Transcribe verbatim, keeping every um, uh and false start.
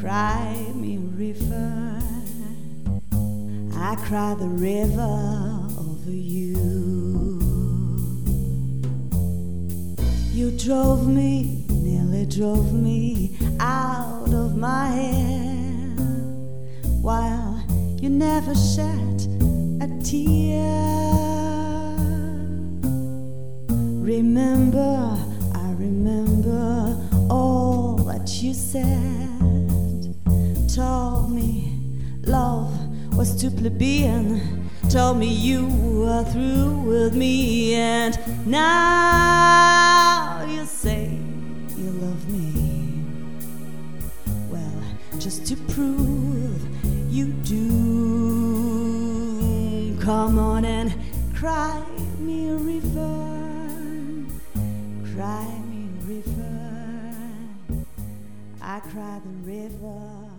cry me a river. I cry the river over you. You drove me, nearly drove me out of my head, while you never shed a tear. Remember, I remember all that you said. Told me love was too plebeian. Told me you were through with me. And now you say you love me. Well, just to prove you do, come on and cry me a river. Cry me a river. I cry the river.